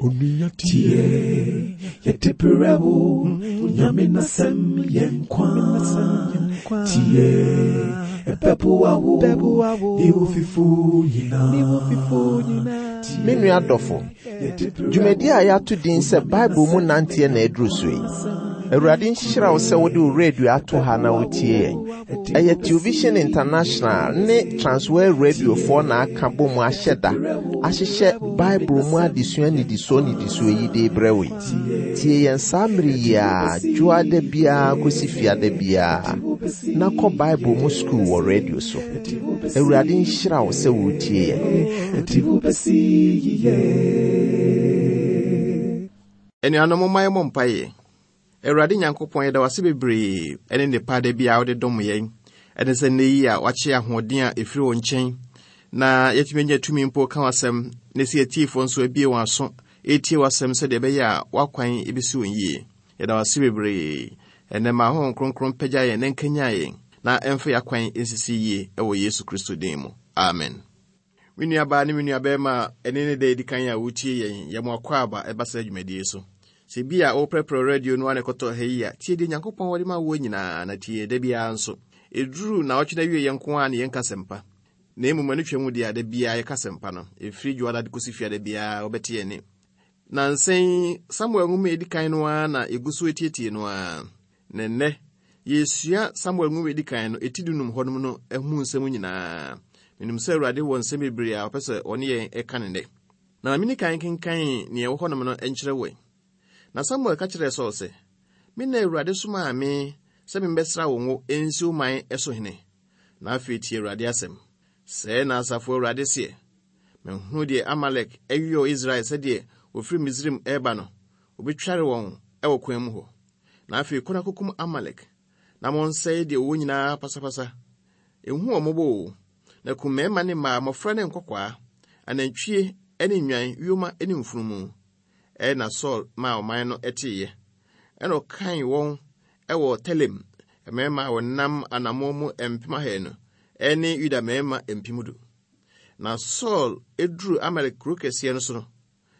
Tie Yetiperewo Nyamina sem yenkwa Tie Epepuawo Iwufifu yina Menu adofo Jumedi a yatu din se Bible mu nantie na eduru so yi Awurade nhyira wo se wode radio ato ha na wotie eye Television International ne Transworld Radio for na aka bom ahyeda ahyehye Bible mu adesua ni diso yi de brewe tie yen samri ya juade bia kosifia de bia na ko Bible mu school wo radio so Awurade nhyira wo se wotie eni anomoma yemompaye Awurade Nyankopɔn yɛda wase bebree ene ne pade bia wode dom yɛn ene sɛ neyi a wakyɛ ahoɔden a efiri wo nkyɛn na yɛtumenya tumi mpo ka wasɛm ne sɛ yɛtiefo nso abie wɔn aso etie wasɛm sɛ de bɛyɛ a wakwan ebisi wɔn yie yɛda wase bebree ene ma ho kronkron pagya yɛn nenkanya yɛn na ɛmfa yakwan nsisi yie ɛwɔ Yesu Kristo din mu amen minua ba ne minua bɛma ene ne da edikan a wotie yɛn yɛmɔkɔ aba ɛbasa adwumadie so Sibia o prepare radio no ane koto heya tie de Nyankopɔn wode ma wo nyina na tie de bia nso eduru na ɔtwe na wie yenko a ne yenkasempa na emu manu twemu de da bia yekasempa no efiri dwada de kosifia da bia obete ye ne na nsen Samuel ngum edikan no na eguso etietie no a nenne Yesua Samuel ngum edikan no etidunum hodum no ehu nsɛm nyina menim sɛ Awurade wɔ nsɛm bebree a opese ɔne yɛn eka ne de na mini kan kenkan ne ɛwɔ hodum no enkyerɛ wɔ Na Samuel ka kyerɛ Saul sɛ, "Mina Awurade soma me sɛ membɛsra wo ngo ensi uman ɛso hene." Na afei tie Awurade asɛm. Sɛ na asafo Awurade se, "Menhunu de Amalek awiyo Israel sɛ de ofiri Misrim ɛba no, obetware wɔn ɛwɔ kwan mu hɔ." Na afei kona kokum Amalek. Na monsɛe de wo nyinaa pasapasa. Ehu ɔmɔbɔ na kumɛma ne ma mɔfra ne nkɔkwaa, anantwie ɛne nwan, wioma ɛne mfunumu. Na Saul ma ɔman no ɛteyɛ ɛna ɔkan wɔn ɛwɔ Telem mɛma wɔnam anamɔ mu empima he no ɛne Yuda mɛma empimudu na Saul eduru Amalek kuro kɛseɛ no so no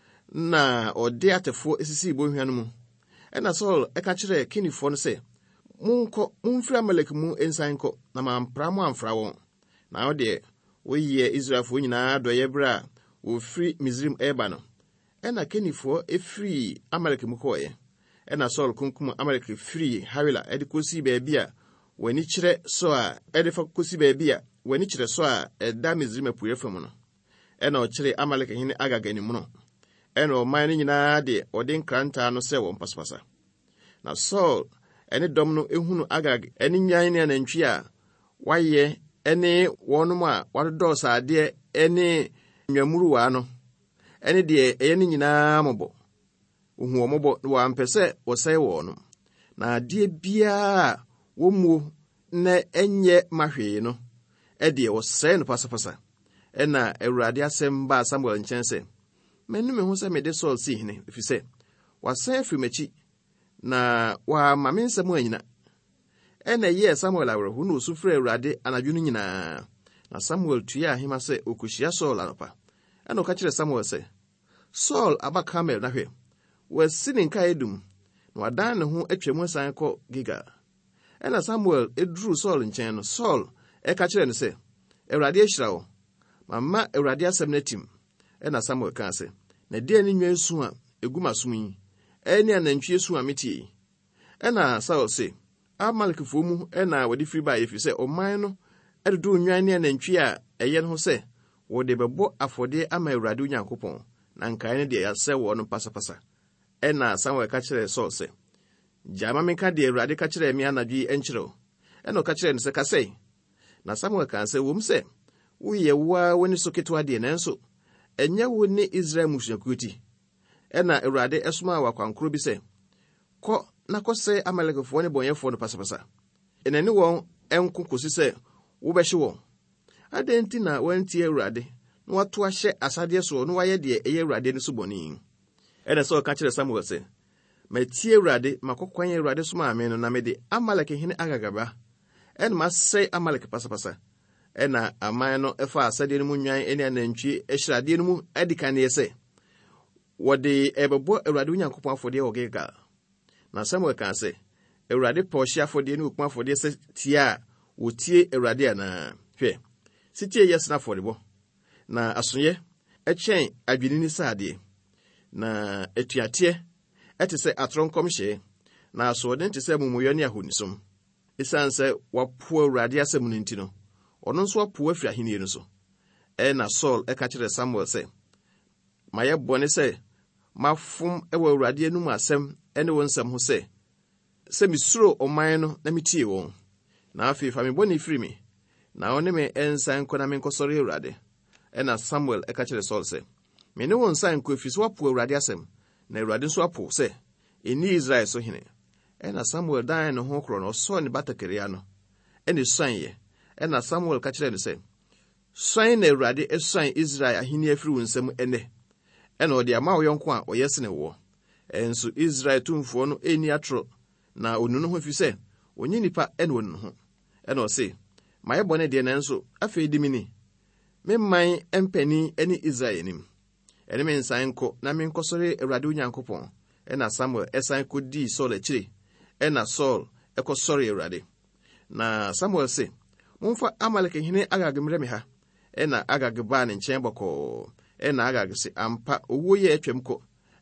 na ɔde atefo esisi bohua no mu ɛna Saul ɛka kyerɛ kenifo no sɛ mumfiri Amalek mu ensan kɔ na mampra mo amfra wɔn na ɔde woyɛ Israelfo nyinaa dɔyɛ bra wofiri Misrim ɛba no ɛna kenifo efiri Amalek mu kɔɛ ɛna Saul kunkum Amalek firi Hawila ɛde kosi baabi a wani kyerɛ so a ɛde fa kosi baabi a wani kyerɛ so a ɛda Misrim apuye fam no ɛna ɔkyerɛ Amalek hene Agag anim no ɛna ɔman no nyinaa de ɔde nkranta no sɛ wɔn pasapasa na Saul ɛne dɔm no ehunu Agag ɛne nyan ne anantwi a wayɛ ɛne wɔnom a wɔdɔ saade ɛne nwamuruwa no ɛne de ɛyɛ ne nyinaa mɔbɔ ohu ɔmɔbɔ no wampɛ sɛ wɔsɛe wɔ no na de bia wɔmuo na ɛnyɛ mahwee no ɛde wɔsɛe no pasapasa ɛna Awurade asɛm ba Samuel nkyɛn sɛ menu me ho sɛ mede Saul si hene efisɛ wasɛe afiri m'akyi na wa ma me nsɛm anyina ɛna yɛ Samuel awerɛho na osufrɛ Awurade anadwo no nyinaa na Samuel tuya ahema sɛ okohyia Saul anopa ɛna ɔka kyerɛ Samuel sɛ Saul aba Carmel na hwɛ wasi ne nka edum na wadan ne ho atwam asan kɔ Gilgal ɛna Samuel eduru Saul nkyɛn no Saul ɛka kyerɛ no sɛ Awurade ahyira wo mama Awurade asɛm na tim ɛna Samuel ka sɛ na de ani nwa su a eguma som yi ɛne anantwie su a metie ɛna Saul sɛ Amalekfo mu ɛna wɔde firi ba yefi sɛ ɔman no ɛdodo nwan ne anantwie a ɛyɛ no ho sɛ wɔde bɛbɔ afɔde ama Awurade Nyankopɔn na nkae ne de yɛsɛ wɔ no pasapasa ɛna Samuel ka kyerɛ Saul sɛ gyama menka de Awurade ka kyerɛ me anadwo ɛnkyerɛw ɛna ɔka kyerɛ no sɛ kasɛe na Samuel ka sɛ wom sɛ woyɛ wa woni so ketewa de nanso ɛnyɛ wo ne Israel musuakuo ti ɛna Awurade ɛsoma wakwankoro bi sɛ kɔ na kɔsɛ Amalekfo ne bɔnyɛfo no pasapasa ɛnani wɔn ɛnko kosi sɛ wobɛhye wɔn adɛnti na wantie Awurade na wato ahyɛ asade so no wayɛ de ɛyɛ Awurade ne so bɔne ɛna sɛ ɔka kyerɛ Samuel sɛ matie Awurade makɔkwan Awurade so ma me no na mede Amalek hene Agagaba ɛna masɛe Amalek pasapasa ɛna aman no ɛfa asade no mu nwan ɛne anantwie ɛhyirade no mu adika ne yɛ sɛ wɔde ɛbɛbɔ Awurade Onyankopɔn afɔdeɛ wɔ Gilgal. Na Samuel kan sɛ, Awurade pɛ ɔhye afɔdeɛ ne okum afɔdeɛ sɛ tie a wotie Awurade anaa? Hwɛ, sitie yɛ sena afɔrebɔ, na asoyɛ ɛkyɛn adwenini saadeɛ, na atuateɛ ɛte sɛ atoronkɔmhyɛ, na asoɔden te sɛ mumuyɔ ne ahonisom. Esiane sɛ wapo Awurade asɛm no nti no, ɔno nso apo afiri ahenni no so. Na Saul ɛka kyerɛ Samuel sɛ, mayɛ bɔne sɛ mafom ɛwɔ Awurade anim asɛm ɛne wɔn nsɛm ho sɛ misuro ɔman no na mitie wɔn. Na afei fa me bɔne firi me, na ɔne me ɛnsan nkɔ na menkɔsɔre Awurade. Na Samuel ɛka kyerɛ Saul sɛ, me ne wɔn nsan nkɔ, ɛfiri sɛ wapo Awurade asɛm, na Awurade nso apo sɛ ɛnni Israel so hene. Na Samuel dan ne ho korɔ no, ɔsɔɔ ne batakari ano, ɛne suanyɛ. Na Samuel ka kyerɛ no sɛ, suan na Awurade ɛsuan Israel ahenni afiri wo nsɛm ɛnɛ, ɛna ɔde ama wo yɔnko a ɔyɛ sene wo. Ɛnso Israel tumfoɔ no ɛnni atoro, na onu no ho fi sɛ onye nipa ɛna onu ho. Ɛna ɔse, mayɛ bɔne deɛ, nanso afei di mini memman ɛmpani ɛne Israel anim, ɛne me nsan nkɔ na menkɔsɔre Awurade Onyankopɔn. Ɛna Samuel ɛsan kɔdii Saul akyire, ɛna Saul ɛkɔsɔre Awurade. Na Samuel se, momfa Amalek hene Agag mmrɛ me ha. Ɛna Agag baa ne nkyɛn bɔkɔɔ. Ɛna Agag se, ampa owuo yɛ atwam kɔ.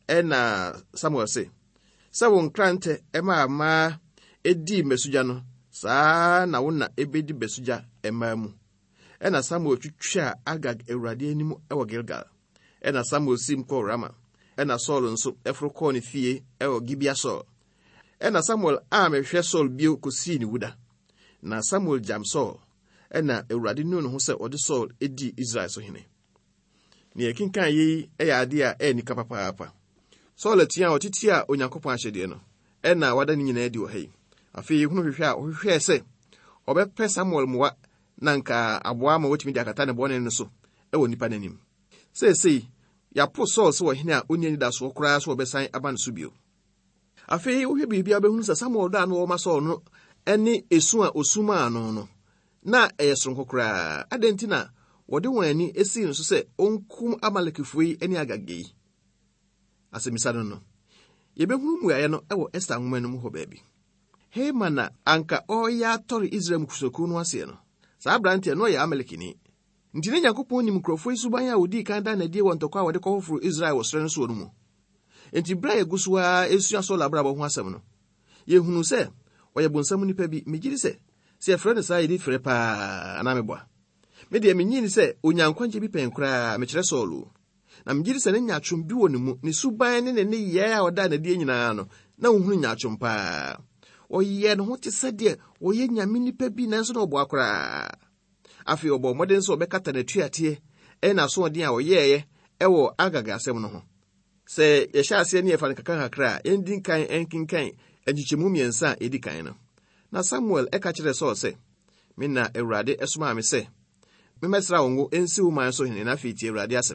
Ɛna Samuel se, sɛ wo nkrantɛ ɛma amaa ɛdii mmɛsugya no, saa na wo na ɛbɛdi bɛsugya ɛmaa mu. Ɛna Samuel twitwaa Agag Awurade anim ɛwɔ Gilgal. Ɛna Samuel sim kɔɔ Rama. Ɛna Saul nso ɛforo kɔɔ ne fie ɛwɔ Gibea Saul. Ɛna Samuel amɛhwɛ Saul bio kɔsii ne wuda. Na Samuel gyam Saul. Ɛna Awurade nu ne ho sɛ ɔde Saul edi Israel so hene. Ne yɛkenkan yi ɛyɛ ade a ɛyɛ nika papaapa. Saul atua a ɔtete a Onyankopɔn ahyɛdeɛ no, ɛna wada ne nyinaa di wɔ ha yi. Afei yɛhunu hwehwɛ a ɔhwehwɛ sɛ ɔbɛpɛ Samuel mmoa na nka aboa ma wɔtumi de akata ne bɔne no so ɛwɔ nipa n'anim. Seesei yɛapo Saul sɛ wɔ hene a ɔnni anidasoɔ koraa sɛ ɔbɛsan aba no so bio. Afei wohwɛ biribi a bɛhunu sɛ Samuel da no wɔma Saul no ɛne esu a osuma ano no na ɛyɛ soronko koraa. Adɛn nti na wɔde wɔn ani esi no so sɛ ɔnkum Amalekifo yi ne Agag yi? Asɛmisa no yɛbɛhunu mmuaeɛ no ɛwɔ Ɛster nwoma no mu hɔ baabi. Haman na anka ɔyɛ atɔre Israel mkusuakuo no aseɛ no, saa aberanteɛ no ɔyɛ Amalekini. Nti ne Nyankopɔn nim nkurɔfoɔ yi suban a wodii kan da nadie wɔ ntɔkwa a wɔde kɔfoforo Israel wɔ srɛ no so no mu. Enti bere a yɛgu so a esua Saul abrabɔ ho asɛm no, yɛhunu sɛ ɔyɛ bonsam nipa bi. Megye di sɛ yɛfrɛ no saa yɛdi frɛ paa anaa meboa. Me deɛ menyi ni sɛ onyankwagye bi pɛn koraa mekyerɛ Saul. Na megye di sɛ ne nyaatwom bi wɔ ne mu, ne suban ne ne yɛ a ɔda nadie nyinaa no, na wohunu nyaatwom paa. Ɔyɛ ne ho te sɛ deɛ ɔyɛ nyame nipa bi nanso na ɔboa koraa. Afei ɔbɔ mmɔden sɛ ɔbɛkata n'atuateɛ ɛna asoɔden a ɔyɛɛyɛ ɛwɔ Agag asɛm no ho. Sɛ yɛhyɛ aseɛ ne yɛfa no kakra a yɛndi kan ɛnkenkan nkyekyɛmu mmiɛnsa a yɛdi kan no. Na Samuel ɛka kyerɛ Saul sɛ, me na Awurade ɛsomaa me sɛ memmɛsra wo ngo ɛnsi wo man so hene na afei tie Awurade asɛm.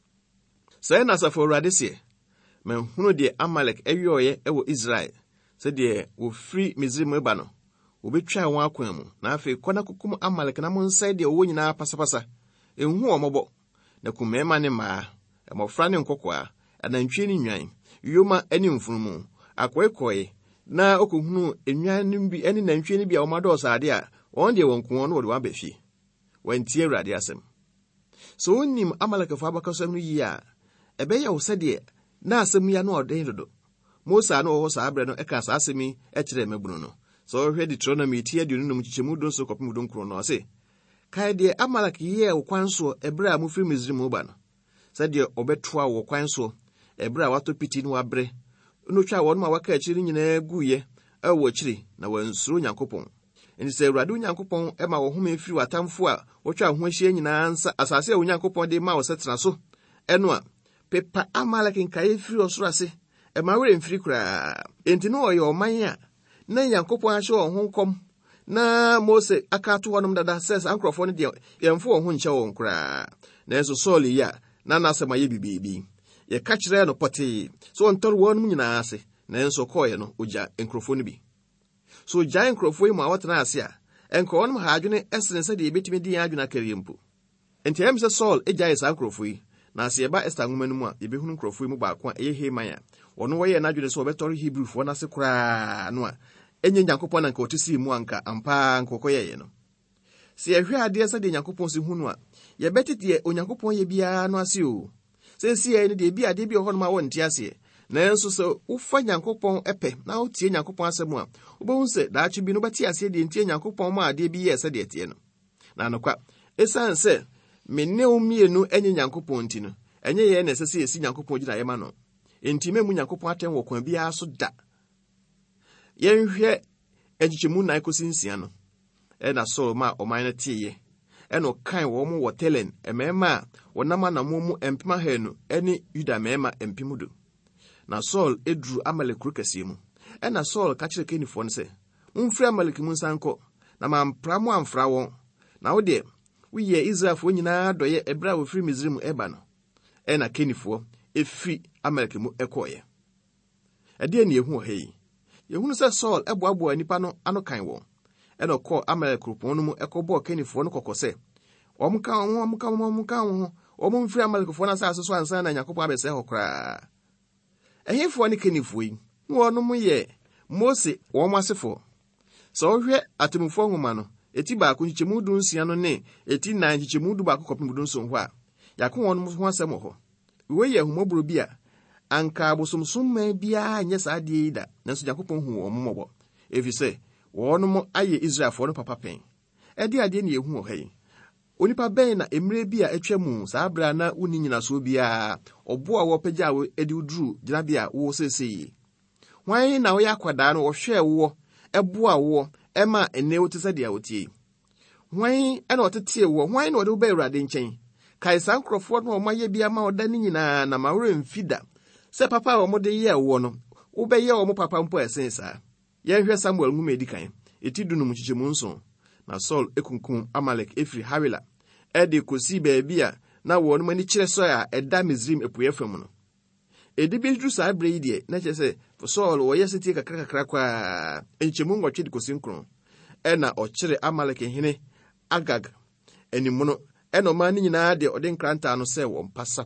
Sɛ na Asafo Awurade seɛ, manhunu deɛ Amalek ɛwiɔɔyɛ ɛwɔ Israel, sɛdeɛ wofiri Misraim ba no, wobɛtwa wɔn akwan mu, na afei kɔ na kokum Amalek na monsɛe deɛ ɔwɔ nyinaa pasapasa. Ɛnhu ɔmɔbɔ, na kum mmarima ne mmaa, mmɔfra ne nkɔkoaa, anantwie ne nnwan, yoma ne mfunumu, akɔekɔe, na ɔkɔhunu nnwan no bi ne nantwie no bi a wɔmadɔɔso ade a wɔn deɛ wɔn koɔ no wɔde wɔn aba fie. Wɔntie Awurade asɛm. So wonim Amalekfo abakɔsɛm no yie a, ɛbɛyɛ wo sɛdeɛ na asɛm yi ano ɔden dodo. Mose a na ɔwɔ saa berɛ no ɛka saa asɛm yi ɛkyerɛ mmabunu no. Sɛ ɔhwɛ Deuteronomy 30:9 no ɔse, kae deɛ Amalek yɛɛ wo kwan soɔ ɛberɛ a mufiri Misraim ba no, sɛdeɛ ɔbɛtoa wo kwan soɔ ɛberɛ a watɔ piti no wabrɛ, no twa wɔn ma waka akyiri no nyinaa guyɛ ɛwɔ akyiri na wansuro Nyankopɔn. Enti sɛ Awurade Onyankopɔn ɛma wo home firi w'atamfo a wɔtwa ho ahyia nyinaa nsa asase a Onyankopɔn de ma wo sɛ tena so ɛno a, pepa Amalek nkae firi ɔsoro ase, ɛma werɛ mfiri koraa. Enti no ɔyɛ ɔman a na Nyankopɔn ahyɛ wɔn ho nkɔm, na Mose aka ato hɔnom dada sɛ saa nkurɔfoɔ no deɛ yɛmfo wɔn ho nkyɛ wɔn koraa. Nanso Saul yi a na n'asɛm ayɛ bibiibi, yɛka kyerɛ no pɔtee sɛ ɔntɔre wɔn mu nyinaa ase, nanso kɔɔyɛ no ogya nkurɔfoɔ no bi. So gyae nkurɔfoɔ yi mu a wɔtena ase a, ɛnka wɔn ha adwene ɛsene sɛdeɛ yɛbɛtumi di yɛn adwene akari mpo. Enti ɛyɛ sɛ Saul gyae saa nkurɔfoɔ yi, na se yɛba Esther nwoma no mu a yɛbɛhunu nkurɔfoɔ mu baako a ɛyɛ Hemaya ɔno wɔyɛ n'adwene sɛ ɔbɛtɔre Hebrewfoɔ no ase koraa no a ɛnyɛ Nyankopɔn na nka ɔte sii mu anka ampa nkɔkɔyɛyɛ no. Se yɛhwɛ adeɛ sɛdeɛ Nyankopɔn si hu no a yɛbɛteteɛ Onyankopɔn yɛ biara no ase o. Sɛ sie ne deɛ bi adeɛ bi wɔ hɔ no ma wɔnte aseɛ. Nanso sɛ wofa Nyankopɔn ɛpɛ na wotie Nyankopɔn asɛm a wobɛhu sɛ daakye bi no bɛte aseɛ deɛ ntie Nyankopɔn ma adeɛ bi yɛ sɛdeɛ teɛ no. Na nokwa ɛsiane sɛ me ne wo mmienu ɛnyɛ Nyankopɔn nti no ɛnyɛ yɛn na ɛsɛ sɛ yɛsi Nyankopɔn gyina yɛma no. Enti memu Nyankopɔn atɛn wɔ kwan biara so da. Yɛnhwɛ agyikyɛmu 9 kɔsi 6 no ɛna Saul ma ɔman no teeɛ ɛna ɔkan wɔn mo wɔ Telen mmarima a wɔnam anamo mu 200,000 ɛne Yuda mmarima 10,000. Na Saul eduru Amalek kuro kɛseɛ mu ɛna Saul ka kyerɛ Kenifoɔ no sɛ momfiri Amalek mu nsan kɔ na mampra mo amfra wɔn na wo deɛ woyɛ Israelfoɔ nyinaa dɔyɛ ɛbra a wofiri Misraim ɛba no. Ɛna Kenifoɔ efiri Amalek mu ɛkɔɔyɛ. Ɛdeɛ ne yɛhu wɔ ha yi. Yɛhunu sɛ Saul ɛboaboa nipa no ano kan wɔn ɛna ɔkɔɔ Amalek kuropɔn no mu ɛkɔbɔɔ Kenifoɔ no kɔkɔ sɛ ɔmo mfiri Amalekfoɔ no asase so ansa na Nyankopɔn abɛsɛ hɔ koraa. Ɛhefoɔ ne Kenifoɔ yi na wɔnom yɛ Mose wɔn asefo. Sɛ ɔhwɛ Atemufoɔ nwoma no eti baako nkyɛmu 16 no ne eti 9 nkyɛmu 2 baako kɔpem 7 hɔ a yɛako wɔn ho asɛm wɔ hɔ. Wei yɛ ahomɔboro bi a anka abosomsomma biara nyɛ saa adeɛ yi da nanso Nyankopɔn hu wɔn mmɔbɔ efisɛ wɔnom ayɛ Israelfoɔ no papa pɛn. Ɛde adeɛ ne yɛhu wɔ ha yi. Onipa bɛn na emire bi a etwa mu saa bra na woni nyina so biara ɔbo a wɔpagya wo edi uduru gyinabea wo sesei. Hwan na woyɛ akwadaa no wɔhwɛ wo ɛbo a wo ɛma ene wo te sɛ deɛ wotie. Hwan ɛna ɔtete wo hwan na ɔde wo ba Awurade nkyɛn. Kae saa nkurɔfoɔ no ɔmayɛ bia ma ɔda ne nyinaa na ma wore mfida. Sɛ papa a wɔde yɛ wo no wobɛyɛ wo papa mpo ɛsen saa. Yɛhwɛ Samuel nwoma edi kan eti 17 na Saul ekunkum Amalek efiri Hawila ɛde kosi baabi a na wɔn mani kyerɛ so a ɛda Misraim epuye fam no. Edi bi duru saa bere yi deɛ na kyerɛ sɛ Saul wɔyɛ setie kakra kwa enkyemu nwɔtwe de kosi nkron ɛna ɔkyere Amalek hene Agag animu no ɛna ɔman ne nyinaa deɛ ɔde nkranta no sɛ wɔn pasa.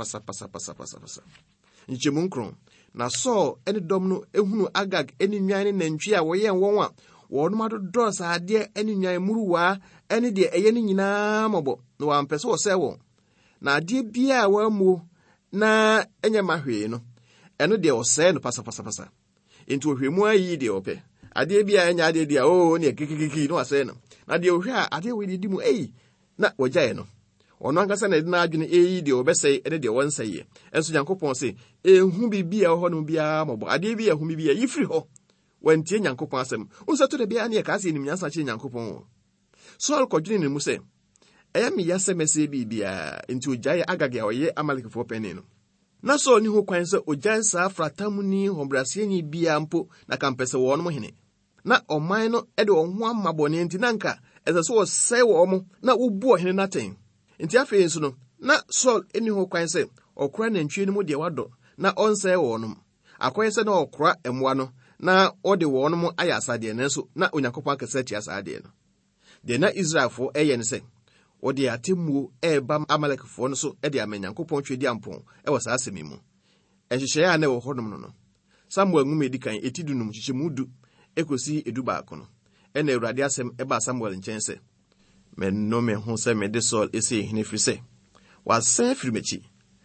Enkyemu nkron na Saul ɛne dɔm no ehunu Agag ɛne nwan ne nantwi a wɔyɛ wɔn a wɔnom adodɔ saa adeɛ ɛne nwan muruwa ɛne deɛ ɛyɛ ne nyinaa mɔbɔ na wɔampɛ sɛ wɔsɛ wɔn. Na adeɛ bia a wɔamuo na ɛnyɛ mahwee no ɛno deɛ ɔsɛe no pasa. Enti ohwɛ mu ayi deɛ ɔpɛ. Adeɛ bia ɛnyɛ adeɛ deɛ ne kikikiki no asɛe no. Na deɛ ohwɛ a adeɛ wɔ di mu na wɔgyae no. Ɔno ankasa na ɛde n'adwene deɛ ɔbɛsɛe ɛne deɛ wɔnsɛe. Ɛnso Nyankopɔn sɛ ehu bibia wɔ hɔ no bia mɔbɔ. Adeɛ bia ehu bibia yifiri hɔ. Wantie Nyankopɔn asɛm. Unsa to de bia ne yɛ kaase nim nyansa kyerɛ Nyankopɔn. Saul kɔdwene ne mu sɛ ɛyɛ me yasɛ mɛsɛ bibia enti ogyae Agag a ɔyɛ Amalekfoɔ pɛne no. Na Saul ni ho kwan sɛ ogyae saa fratam ni hombrase ni bia mpo na kampɛsɛ wɔn mo hene. Na ɔman no ɛde wɔn ho amabɔne enti nanka ɛsɛ sɛ wɔsɛe wɔn na wobu ɔhene naten. Enti afei nso no na Saul ni ho kwan sɛ ɔkora nantwie no mu deɛ wadɔ na ɔnsɛe wɔn. Akɔyɛ sɛ na ɔkora ɛmoa no na ɔde wɔn mo ayɛ asadeɛ nanso na Onyankopɔn akɛsɛ tia asadeɛ no. De na Israelfoɔ ɛyɛ ne sɛ ɔde atemmuo ɛba Amalekfoɔ no so ɛde ama Nyankopɔn twedi ampɔn ɛwɔ saa asɛm mu. Ɛhyehyɛ a na ɛwɔ hɔnom no. Samuel nwoma edi kan eti 10 ekosi 12 no. Ɛna Awurade asɛm ɛba Samuel nkyɛn sɛ mennome ho sɛ mede Saul esi hene firi sɛ wasɛn firi m'akyi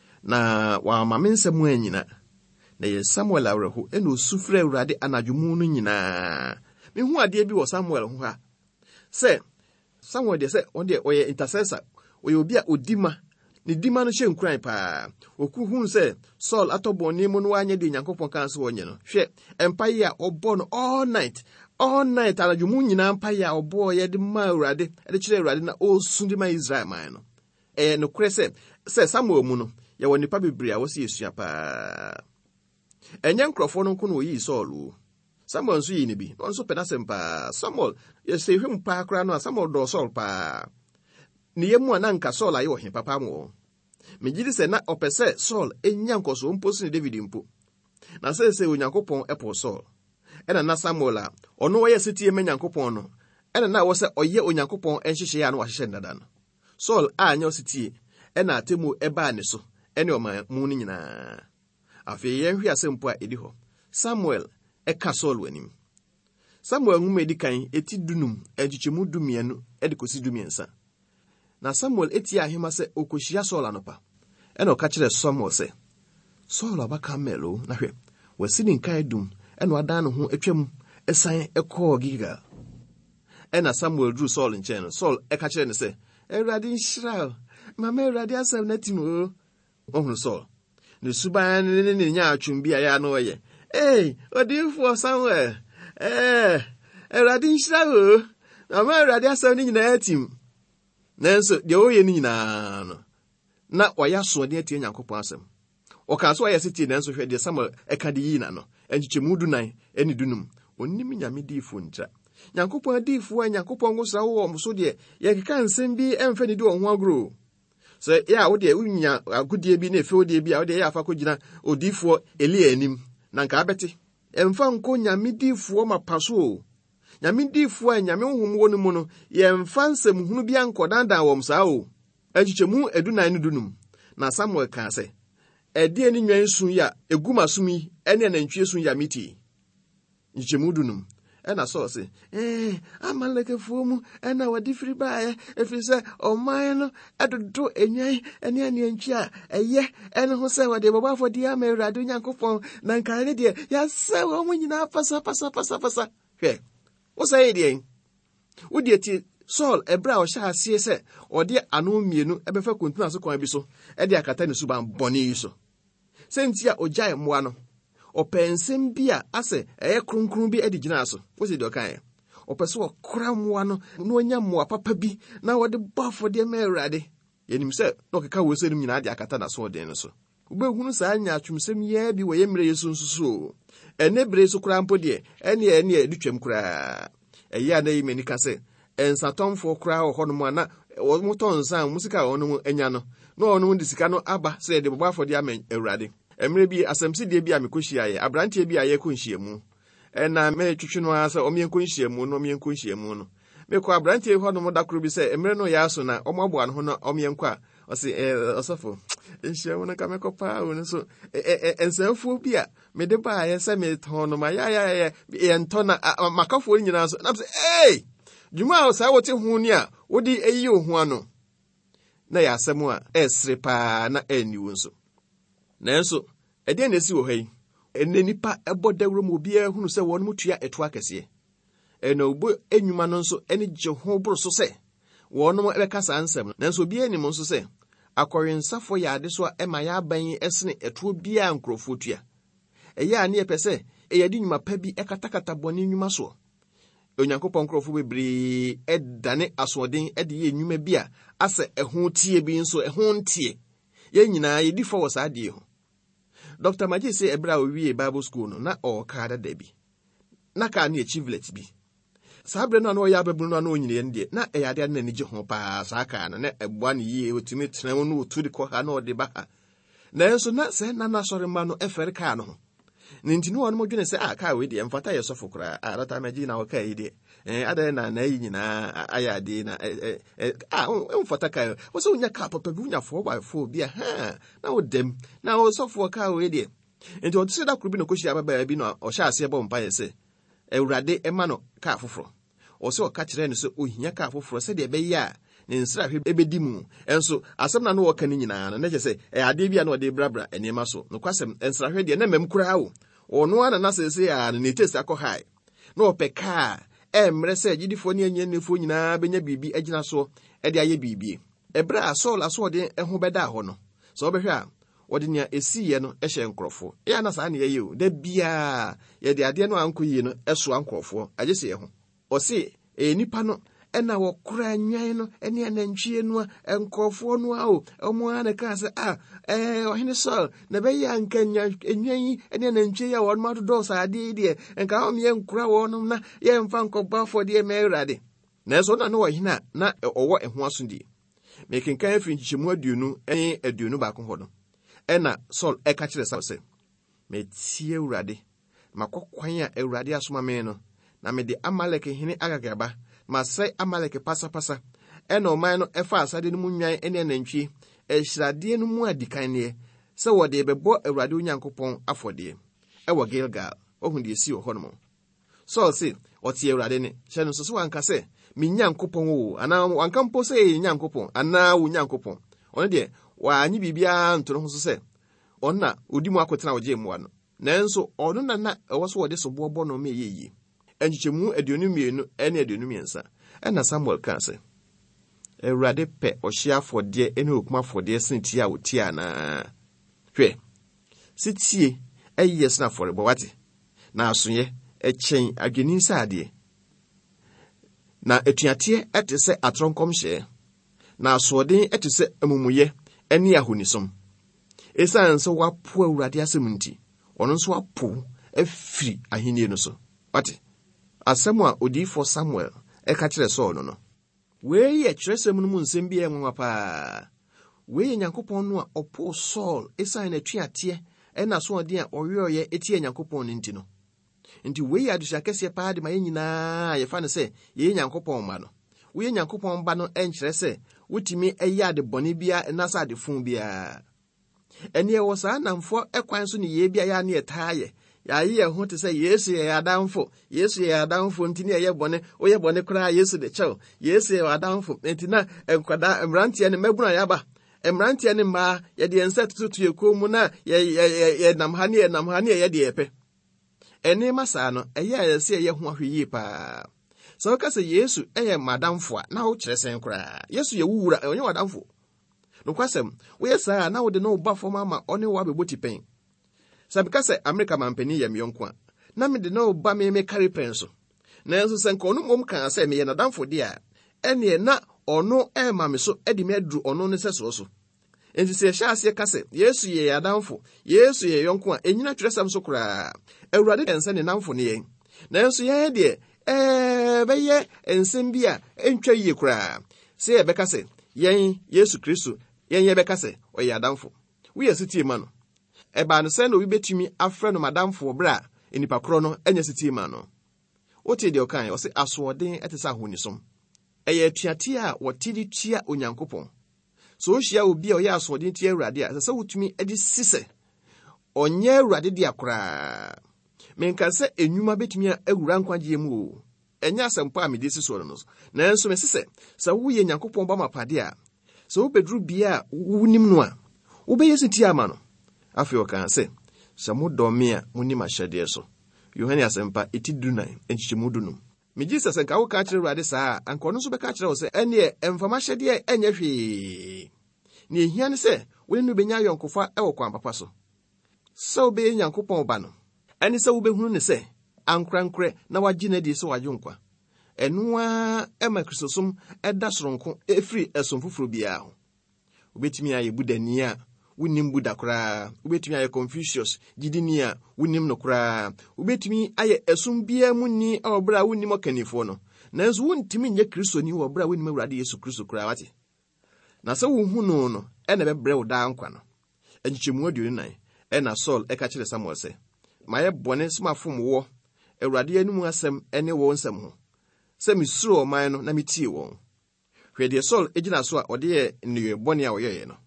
na wama me nsɛm anyina. Na yɛ Samuel awreho ɛna osufrɛ Awurade anadwomu no nyinaa. Mehu adeɛ bi wɔ Samuel ho ha. Sɛ Samuel de sɛ ɔyɛ intercessor, ɔyɛ obi a odima, ne dima no hyɛ nkuran paa. Okuhun sɛ Saul atɔbɔne mu no wanyɛ de Nyankopɔn kan so wɔnyɛ no. Hwɛ empaye a ɔbɔ no all night anadwomu nyinaa empaye a ɔbɔ yɛ de ma Awurade, ɛde kyerɛ Awurade na osu de ma Israel man no. No korɛ sɛ Samuel mu no yɛ wɔ nipa bebree a wɔsi esua paa. Ɛnyɛ nkrɔfo no nko na oyi Saul o. Samuel nso yi ne bi. Ɔnso pɛ n'asɛm paa. Samuel yɛsɛ hwem paa koraa no a Samuel dɔ Saul paa. Ne yɛmu a na nka Saul ayɛ ɔhen papa mo. Megye di sɛ na ɔpɛ sɛ Saul enya nkɔso mpo sene David mpo. Na sɛ Onyankopɔn ɛpɔ Saul. Ɛna na Samuel a ɔno wɔyɛ setie ma Nyankopɔn no. Ɛna na wɔ sɛ ɔyɛ Onyankopɔn ɛnhyehyɛ a no wahyehyɛ ndada no. Saul a anya ɔsetie ɛna atemu ɛbaa ne so. ɛne ɔman mu no nyinaa. Afei yɛnhwɛ asɛmpo a ɛdi hɔ. Samuel ɛka Saul anim. Samuel nwoma edi kan eti dunum ɛnkyekyɛmu dumienu ɛde kosi dumiɛnsa. Na Samuel eti ahema sɛ okohyia Saul anopa. Ɛna ɔka kyerɛ Samuel sɛ, Saul abaka melo na hwɛ, wasi ne nkan dum ɛna wadan ne ho atwam ɛsan ɛkɔɔ Gilgal. Ɛna Samuel duru Saul nkyɛn no, Saul ɛka kyerɛ ne sɛ, Awurade nhyira, mama Awurade asɛm na tim o. Ɔhunu Saul. Ne suban ne nya atwum bi a ya no ɔyɛ. Odinfo Samuel. Awurade nhyira o. Mama Awurade asɛm ne nyinaa tim. Nanso deɛ ɔyɛ ne nyinaa no, na ɔyɛ asoɔden atie Nyankopɔn asɛm. Ɔka so ɔyɛ setie nanso hwɛ deɛ Samuel ɛka de yi na no. Ɛnkyekyɛmu dunan ɛne dunum. Onim Nyame difo ntra. Nyankopɔn difo a Nyankopɔn ngosra wo ɔmo so deɛ yɛkeka nsɛm bi ɛmfa ne di ɔho agro. So ya wo deɛ unya agodie bi na efe wo deɛ bi a wo deɛ yɛ afa ko gyina odifo Elia anim na nka abɛte. Ɛmfa nko Nyame difo ma paso. Nyame difo a Nyame honhom wo no mu no yɛmfa nsɛm hunu bi ankɔdandan wɔ msaa o. Ɛnkyekyɛmu adunan ne dunum. Na Samuel ka sɛ, ɛdeɛ ne nwan sun ya eguma sumi ɛne anantwie sun ya miti. Nkyɛmu dunum. Ɛna Saul sɛ, Amalekefo mu ɛna wɔde firi baeɛ ɛfiri sɛ ɔman no ɛdodo enyan ɛne anantwie a ɛyɛ ɛne ho sɛ wɔde bɔbɔ afɔdeɛ ama Awurade Nyankopɔn na nkae ne deɛ yɛasɛ wɔn mo nyinaa pasa. Hwɛ, wo sɛ deɛ wo deɛ ti Saul ɛbra a ɔhyɛ aseɛ sɛ ɔde ano mmienu ɛbɛfa kontuna so kwan bi so ɛde akata ne suban bɔne yi so. Sɛnti a ogyae mmoa no ɔpɛnsɛm bi a asɛ ɛyɛ kronkron bi ɛde gyina so. Wo sɛ deɛ ɔkae ɔpɛ so ɔkora mmoa no na ɔnya mmoa papa bi na wɔde bɔ afɔdeɛ ma Awurade. Yɛnim sɛ na ɔkeka wɔ sɛ no nyinaa de akata na so ɔden no so. Wobɛhunu saa nya atwumsɛm yɛ bi wɔ yɛ mmerɛ Yesu nso so. Ɛne bere so koraa mpo deɛ ɛne ɛde twam koraa. Ɛyɛ a na yi mani ka sɛ ensatɔmfo koraa wɔ hɔ no mu a na wɔmotɔ nsa musika a ɔno anya no na ɔno de sika no aba sɛ de bɔbɔ afɔdeɛ ama Awurade. Emre bi asamsidi bi a mekohyia ye abrantie bi a ye konhyia mu na me twetwe no asa omien konhyia mu no omien konhyia mu no me ko abrantie ho no mo dakoro bi se emre no ya so na omoaboa no ho no omien ko a ose osofo enhyia mu no ka mekopa wo no so ensanfo bi a me de ba ye se me ton no ma ya ento na makafo nyina so na se dwuma o sa wote ho ni a wodi eyi o ho ano na ya asem a esre pa na aniwo nso. Nanso, ɛdeɛ na esi wɔ ha yi, ɛnna nipa ɛbɔ dawuro mu obiara hunu sɛ wɔn mu tua ɛto akɛseɛ. Ɛna obo enyuma no nso ɛne gye ho boro so sɛ wɔn mo ɛbɛka saa nsɛm. Nanso obiara nim nso sɛ akɔrensafo yɛ ade so a ɛma yɛ aban ɛsene ɛto biara nkurɔfoɔ tua. Ɛyɛ a ne yɛpɛ sɛ ɛyɛ de nnwuma pa bi ɛkatakata bɔne nnwuma so. Onyankopɔn nkurɔfoɔ bebree ɛdane asoɔden ɛde yɛ nnwuma bi a asɛ ɛho tie bi nso ɛho ntie. Yɛn nyinaa yɛdi fɔ wɔ saa deɛ ho. Dr. Magye sɛ ɛbra owie Bible school no na ɔka dada bi. Na ka ne achievement bi. Saa bre no na ɔyɛ ababunu no na onyine ndie na ɛyɛ ade na n'ani gye ho paa saa ka no na ɛboa ne yie otumi tena wo no otu de kɔ ha na ɔde ba ha. Na enso na sɛ na sɔre ma no ɛfɛre ka no ho. Ne ntini wɔn mo dwene sɛ ka we de mfata yɛ sɔfo kora Dr. Magye na ɔka yi de. Ada na yi nyinaa ayɛ ade na mfata ka wo sɛ unya ka papa bi unya 4x4 bi ha na wo dem na wo sɔfo ka we de. Enti ɔte sɛ da koro bi no kɔhyia baba bi no ɔhyɛ ase bɔ mpa yɛ sɛ Awurade ɛma no ka foforo. Ɔsɛ ɔka kyerɛ no sɛ ohia ka foforo sɛ de ɛbɛyɛ a ne nsra hwe ebedi mu. Enso asɛm na no wɔka ne nyinaa no na kyerɛ sɛ ade bi a na ɔde brabra enema so. No kwasɛm nsra hwe de na mam kura wo. Ɔno ana na sɛ a ne test akɔ high. Na ɔpɛ ka emre sɛ gidifo ne anyanefo nyinaa benya bibi agina so ɛde ayɛ bibi. Ɛbra a Saul aso ɔde ɛho bɛda hɔ no. So ɔbɛhwɛ a ɔde nea esiye no ɛhyɛ nkrɔfo. Ya na saa ne yɛ o. Da bia yɛ de ade no anko yie no ɛso ankrɔfo. Agye sɛ yɛ ho. Ɔse nipa no ɛna wɔkora nwan no ɛne anantwie no nkrɔfo no a o ɔmo ana ka sɛ ɔhene Saul na bɛyɛ anka nwan yi ɛne anantwie ya wɔn ma dodo sa ade deɛ nka ɔmo yɛ nkora wɔn na yɛ mfa nkɔba afɔde ma Awurade. Na ɛso na no ɔhene na ɔwɔ ɛho asodie. Mekenkan afiri nkyɛmu aduonu ɛne aduonu baako hɔ no. Ɛna Saul ɛka kyerɛ Saul sɛ metie Awurade makɔkwan a Awurade asoma me no na me de Amalek hene agagaba masai Amalek pasa ɛna ɔman no ɛfa asade no mu nwan ɛne anantwie ɛhyirade no mu adikan ne sɛ wɔde bɛbɔ Awurade Onyankopɔn afɔdeɛ ɛwɔ Gilgal. Ohun de esi wɔ hɔ no. Saul se ɔte Awurade ne hyɛ no nso so anka sɛ me Nyankopɔn o ana wanka mpo sɛ Nyankopɔn ana wo Nyankopɔn. Ɔno de wanyi bibia nto no ho so sɛ ɔna odi mu akotena ɔgye mu ano. Nanso ɔno na ɛwɔ so wɔde so bɔ no me yeye. Enchichemu 22 ɛne 23 ɛna Samuel ka sɛ Awurade pɛ ɔhye afɔdeɛ ɛne okuma afɔdeɛ sentie a wotie ana. Hwɛ sitie ɛyɛ sna afɔrebɔ wate na asonye ɛkyɛn adwene nsadeɛ na etuateɛ ɛte sɛ atronkom hyɛ na asoɔden ɛte sɛ amumuyɛ ɛne ahonisom. Esan nso wapo Awurade asɛm nti ɔno nso wapo afiri ahenni no so. Wate asɛm a odiyifo Samuel ɛka kyerɛ Saul no. Wei yɛ kyerɛsɛm no mu nsɛm bi ɛnwa paa. Wei yɛ Nyankopɔn no a ɔpo Saul esan na tuateɛ ɛna asoɔden a ɔyɔyɛ etie Nyankopɔn no nti no. Nti wei yɛ adusua kɛseɛ paa de ma yɛ nyinaa yɛfa no sɛ yɛ Nyankopɔn ma no. Wo yɛ Nyankopɔn ba no ɛnkyerɛ sɛ wotimi ɛyɛ ade bɔne bia ɛna sa ade fun bia. Ɛne ɛwɔ saa namfo ɛkwan so ne yɛ bia ya ne ɛtaayɛ. Ya ho te sɛ Yesu yɛ adamfo. Yesu yɛ adamfo nti ne yɛ bɔne. O yɛ bɔne koraa Yesu de kyɛw. Yesu yɛ adamfo. Nti na enkwada mrantie ne mabuna yaba. Mrantie ne ma yɛ de ensa tutu ekuo mu na yɛ nam ha ne yɛ de yɛpɛ. Ɛne masa no ɛyɛ sɛ yɛ ho ahweye paa. Sɛ woka sɛ Yesu ɛyɛ madamfo a na wo kyerɛ sɛn koraa. Yesu yɛ wuwura ɔnyɛ wadamfo. No kwasɛm woyɛ saa na wo de no ba fam ama ɔne wo abɛbɔ tipɛn. Sɛ beka sɛ Amerika mampani yɛ meyɔnko a na me de no ba me kare pɛn so. Na nso sɛ nka ɔno mmom ka sɛ me yɛ nadamfo de a ɛne na ɔno ɛma me so ɛde me aduru ɔno ne sɛ so. Enti sɛ hyɛ aseɛ ka sɛ Yesu yɛ adamfo, Yesu yɛ yɔnko a enyina twerɛsɛm so koraa. Awurade ɛnsa ne namfo ne yɛn. Na nso yɛn de bɛyɛ nsɛm bi a ɛntwa yie koraa. Sɛ yɛbɛka sɛ yɛn Yesu Kristo yɛn yɛbɛka sɛ ɔyɛ adamfo. Woyɛ sitie ma no. Ɛba no sɛ na obi betumi afrɛ no madamfo bra enipa koro no ɛnyɛ sitie ma no. Wote de ɔkan ɔsɛ asoɔden ɛte sɛ ahonisom. Ɛyɛ atuate a wɔtidi tua Onyankopɔn. So ohia obi a ɔyɛ asoɔden tia Awurade a sɛ wotumi ɛde sisɛ ɔnyɛ Awurade de akora. Menka sɛ enwuma betumi awura nkwagye mu o. Ɛnyɛ asɛmpa a mede sisɔ no. Na nso me sisɛ sɛ woyɛ Nyankopɔn ba mapade a sɛ wobɛduru bia a wonim no a wobɛyɛ sitie ama no. Afei ɔka sɛ sɛ modɔ me a monim ahyɛdeɛ so. Yohane asɛmpa etidunan enchichemu dunum. Me Jesus nka wo ka kyerɛ Awurade saa anka ɔno nso bɛka kyerɛ wo sɛ ɛne ɛmfama hyɛdeɛ ɛnyɛ hwee. Ne ehia ne sɛ wo ne no benya yɔnkofa ɛwɔ kwan papa so. Sɛ wobɛyɛ Nyankopɔn ba no ɛne sɛ wobɛhunu ne sɛ ankorankore na wagye na di sɛ wagye nkwa. Ɛno a ɛma Kristosom ɛda soronko efiri ɛsom foforo biara ho. Wobɛtumi ayɛ budani a wonim Buda koraa. Wobɛtumi ayɛ Confucius gidini a wonim no koraa. Wobɛtumi ayɛ ɛsom biara mu ni ɔbra a wonim ɔkanifo no. Nanso wontimi nyɛ Kristoni wɔ bra wonim Awurade Yesu Kristo koraa wate. Na sɛ wohunu no ɛna bɛbrɛ wo daa nkwa no. Enchichemu 24 ɛna Saul ɛka kyerɛ Samuel sɛ mayɛ bɔne somafom wɔ Awurade anim asɛm ɛne wɔ nsɛm ho. Sɛ misuro ɔman no na mitie wɔn. Hwɛ deɛ Saul egyina so a ɔde yɛ nneyɛ bɔne a ɔyɛɛ no.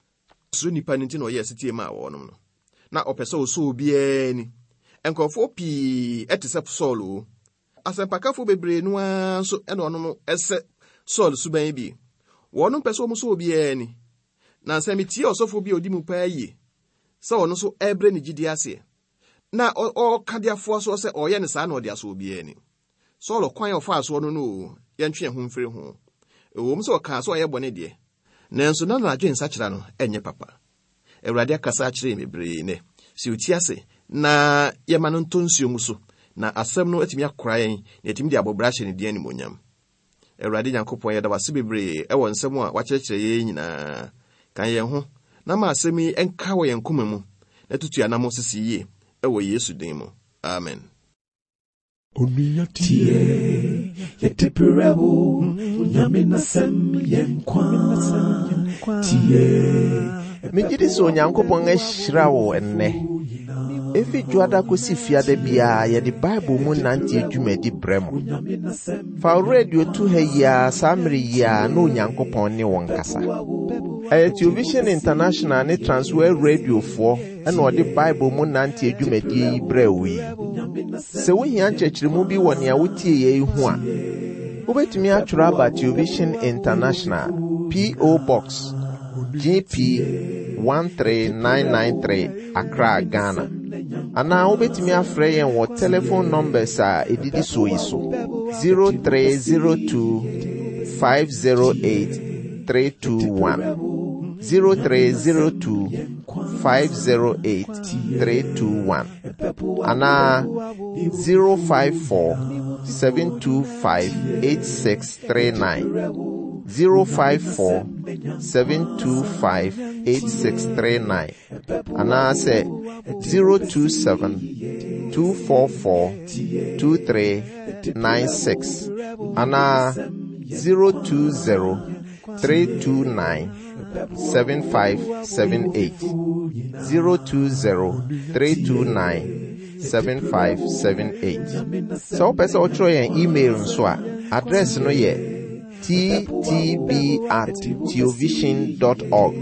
So nipa nti na ɔyɛ sitie ma wɔnom no. Na ɔpɛ sɛ ɔsɔ obiara ni. Nkɔfo pii ɛte sɛ Saul o. Asɛmpakafo bebree no a so ɛna ɔno no ɛsɛ Saul suban bi. Wɔnom pɛ sɛ ɔmo sɔ obiara ni. Na sɛ mitie ɔsɔfo bi odi mu paa yie. Sɛ ɔno so ɛbrɛ ne gidi ase. Na ɔkadeafo so sɛ ɔyɛ ne saa na ɔde asɔ obiara ni. Saul kwan ɔfa aso no no yɛntwe ho mfiri ho. Ewom sɛ ɔka so ɔyɛ bɔne deɛ. Nanso na adwen sakyera no ɛnyɛ papa. Awurade akasa akyerɛ mebree ne. Si uti ase na yɛma no ntonsuo mu so na asɛm no atumi akora yɛn na atumi de abɔbra hyɛ ne deɛ ne monyam. Awurade Nyankopɔn yɛda wase bebree ɛwɔ nsɛm a wakyerɛkyerɛ yɛn nyinaa. Kan yɛn ho na ma asɛm yi ɛnka wɔ yɛn koma mu na tutu anamo sisi yie ɛwɔ Yesu din mu. Amen. Tie yetepirebo nyame nasem yenkwa tie Mejidi so Onyankopɔn ahyira wo ennɛ. Efi juada kosi fiada bia ye de Bible mu nante adwumadi brɛm. Fa radio tu ha ya samre ya na Onyankopɔn ne wɔn kasa. Television International ne Transworld Radio for and what the Bible mu nante adwumadie brewi. Se wo hia nkyekiremu bi wɔ nea wotie ye hu a. Wobetumi atwora ba Television International PO Box GP 13993 Accra, Ghana. Ana wobetumi afrɛ yɛn wɔ telephone numbers a edidi so yi so 0302 508 321 0302 508 321 Ana 054 725 8639 054 725 8639 Ana say 027 244 2396 Ana 020 329 7578 020 329 7578 So pesa otro yen email nso a address no ye ttb@theovision.org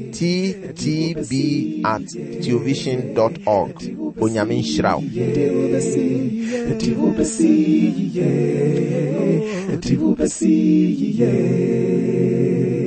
ttb@theovision.org Onyame nhyiraw. Eti wo besi